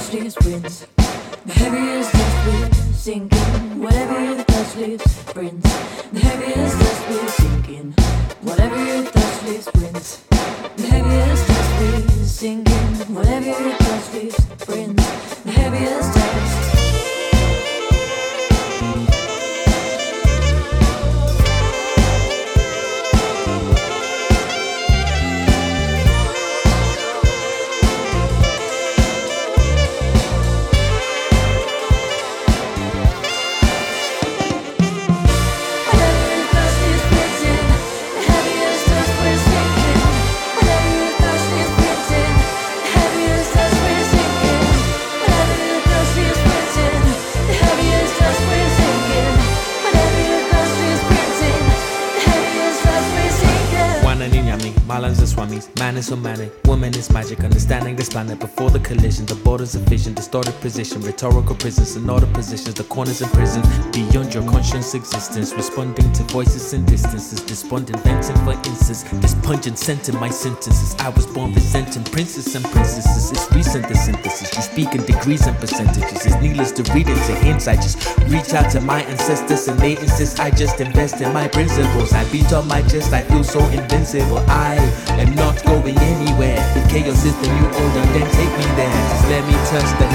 touch leaves wins. The heaviest dust we're sinking. Whatever the touch leaves brings. The heaviest dust we're sinking. Whatever the touch leaves wins. The heaviest dust we're sinking. Whatever the touch leaves brings. The heaviest dust. Malans and swamis, man is so manic, woman is magic, understanding this planet before the collision, the borders of vision, distorted position, rhetorical prisons, and all the positions, the corners and prisons, beyond your conscious existence, responding to voices and distances, despondent venting for instance, this pungent scent in my sentences, I was born resenting princes and princesses, it's recent the synthesis, you speak in degrees and percentages, it's needless to read into hints, I just reach out to my ancestors and they insist I just invest in my principles, I beat on my chest, I feel so invincible, I am not going anywhere. If chaos is the new order, then take me there. Just let me touch the